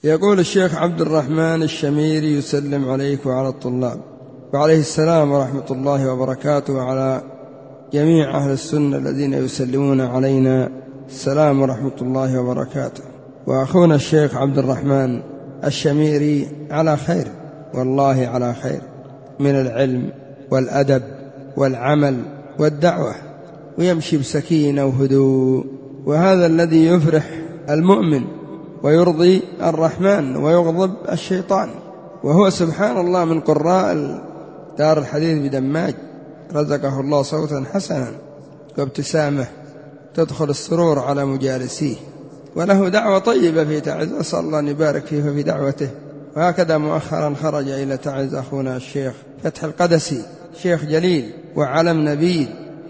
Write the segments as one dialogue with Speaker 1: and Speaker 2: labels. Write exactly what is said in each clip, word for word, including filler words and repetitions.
Speaker 1: يقول الشيخ عبد الرحمن الشميري يسلم عليك وعلى الطلاب، وعليه السلام ورحمة الله وبركاته، وعلى جميع أهل السنة الذين يسلمون علينا السلام ورحمة الله وبركاته. وأخونا الشيخ عبد الرحمن الشميري على خير، والله على خير، من العلم والأدب والعمل والدعوة، ويمشي بسكينة وهدوء، وهذا الذي يفرح المؤمن ويرضي الرحمن ويغضب الشيطان. وهو سبحان الله من قراء دار الحديث بدماج، رزقه الله صوتا حسنا وابتسامة تدخل السرور على مجالسيه، وله دعوة طيبة في تعز، أسأل الله أن يبارك فيه وفي دعوته. وهكذا مؤخرا خرج إلى تعز أخونا الشيخ فتح القدسي، شيخ جليل وعلم نبيل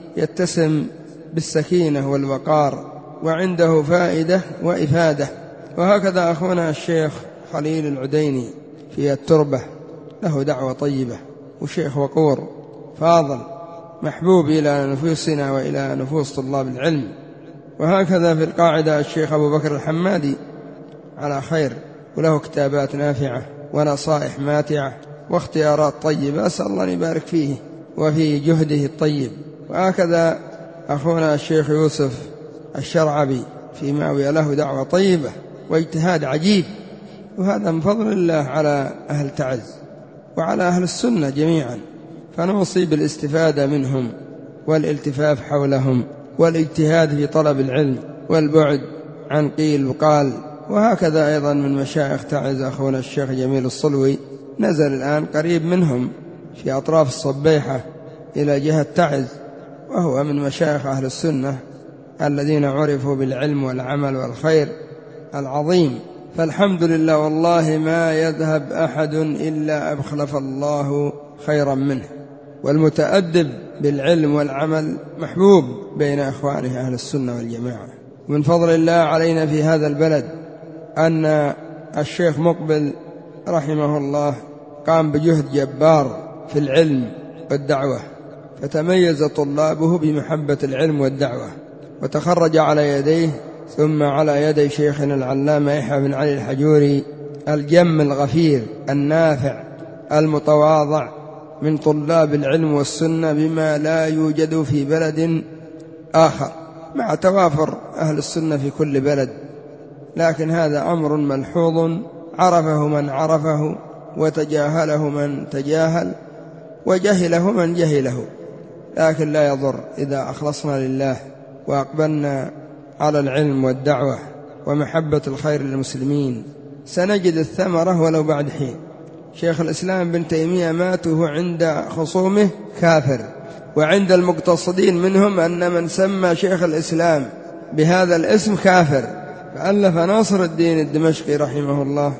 Speaker 1: يتسم بالسكينة والوقار، وعنده فائدة وإفادة. وهكذا أخونا الشيخ خليل العديني في التربة، له دعوة طيبة، وشيخ وقور فاضل محبوب إلى نفوسنا وإلى نفوس طلاب العلم. وهكذا في القاعدة الشيخ أبو بكر الحمادي على خير، وله كتابات نافعة ونصائح ماتعة واختيارات طيبة، أسأل الله أن يبارك فيه وفي جهده الطيب. وهكذا أخونا الشيخ يوسف الشرعبي في ماوية، له دعوة طيبة واجتهاد عجيب، وهذا من فضل الله على أهل تعز وعلى أهل السنة جميعا، فنوصي بالاستفادة منهم والالتفاف حولهم والاجتهاد في طلب العلم والبعد عن قيل وقال. وهكذا أيضا من مشايخ تعز أخونا الشيخ جميل الصلوي، نزل الآن قريب منهم في أطراف الصبيحة إلى جهة تعز، وهو من مشايخ أهل السنة الذين عرفوا بالعلم والعمل والخير العظيم. فالحمد لله، والله ما يذهب أحد إلا أبخلف الله خيرا منه، والمتأدب بالعلم والعمل محبوب بين أخوانه أهل السنة والجماعة. ومن فضل الله علينا في هذا البلد أن الشيخ مقبل رحمه الله قام بجهد جبار في العلم والدعوة، فتميز طلابه بمحبة العلم والدعوة، وتخرج على يديه ثم على يدي شيخنا العلامة يحيى بن علي الحجوري الجم الغفير النافع المتواضع من طلاب العلم والسنة بما لا يوجد في بلد آخر، مع توافر أهل السنة في كل بلد. لكن هذا أمر ملحوظ عرفه من عرفه، وتجاهله من تجاهل، وجهله من جهله. لكن لا يضر إذا أخلصنا لله وأقبلنا على العلم والدعوة ومحبة الخير للمسلمين، سنجد الثمرة ولو بعد حين. شيخ الإسلام بن تيمية مات وهو عند خصومه كافر، وعند المقتصدين منهم أن من سمى شيخ الإسلام بهذا الاسم كافر. فألف ناصر الدين الدمشقي رحمه الله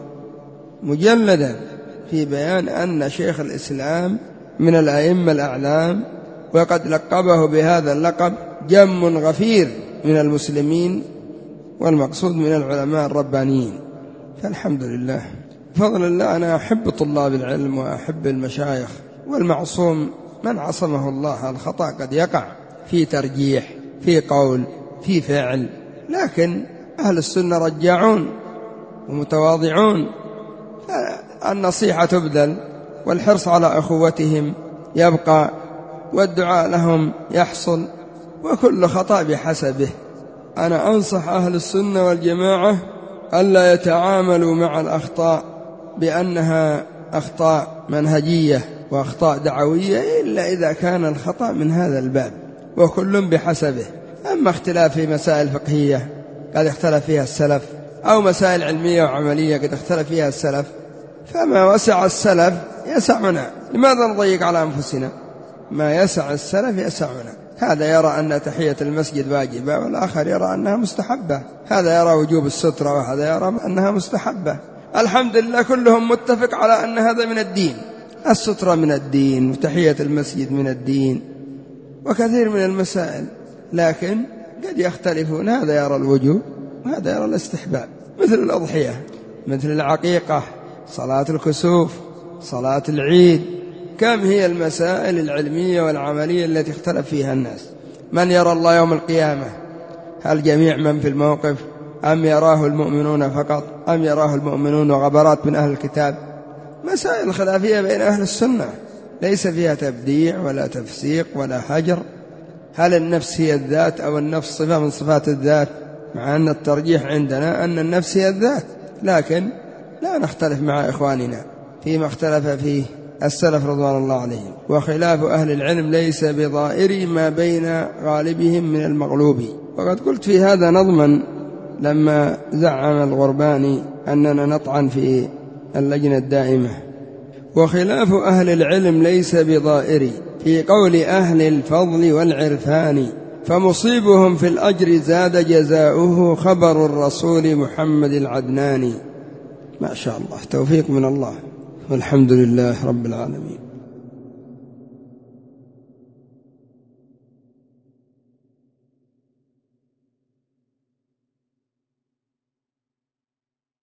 Speaker 1: مجلدا في بيان أن شيخ الإسلام من الأئمة الأعلام، وقد لقبه بهذا اللقب جم غفير من المسلمين، والمقصود من العلماء الربانيين. فالحمد لله بفضل الله. أنا أحب طلاب العلم وأحب المشايخ، والمعصوم من عصمه الله. الخطأ قد يقع في ترجيح، في قول، في فعل، لكن أهل السنة رجعون ومتواضعون، فالنصيحة تبذل، والحرص على أخوتهم يبقى، والدعاء لهم يحصل، وكل خطأ بحسبه. أنا أنصح أهل السنة والجماعة ألا يتعاملوا مع الأخطاء بأنها أخطاء منهجية وأخطاء دعوية، إلا إذا كان الخطأ من هذا الباب، وكل بحسبه. أما اختلاف في مسائل فقهية قد اختلف فيها السلف، أو مسائل علمية وعملية قد اختلف فيها السلف، فما وسع السلف يسعنا، لماذا نضيق على أنفسنا؟ ما يسع السلف يسعنا. هذا يرى أن تحية المسجد واجبة، والآخر يرى أنها مستحبة، هذا يرى وجوب السترة وهذا يرى أنها مستحبة. الحمد لله كلهم متفق على أن هذا من الدين، السترة من الدين، وتحية المسجد من الدين، وكثير من المسائل. لكن قد يختلفون، هذا يرى الوجوب وهذا يرى الاستحباب، مثل الأضحية، مثل العقيقة، صلاة الكسوف، صلاة العيد. كم هي المسائل العلمية والعملية التي اختلف فيها الناس. من يرى الله يوم القيامة؟ هل جميع من في الموقف أم يراه المؤمنون فقط أم يراه المؤمنون وغبرات من أهل الكتاب. مسائل خلافية بين أهل السنة ليس فيها تبديع ولا تفسيق ولا حجر. هل النفس هي الذات أو النفس صفة من صفات الذات؟ مع أن الترجيح عندنا أن النفس هي الذات، لكن لا نختلف مع إخواننا فيما اختلف فيه السلف رضوان الله عليهم. وخلاف أهل العلم ليس بضائر ما بين غالبهم من المغلوب. وقد قلت في هذا نظما لما زعم الغرباني أننا نطعن في اللجنة الدائمة: وخلاف أهل العلم ليس بضائر في قول أهل الفضل والعرفان، فمصيبهم في الأجر زاد جزاؤه خبر الرسول محمد العدناني. ما شاء الله، توفيق من الله، والحمد لله رب العالمين.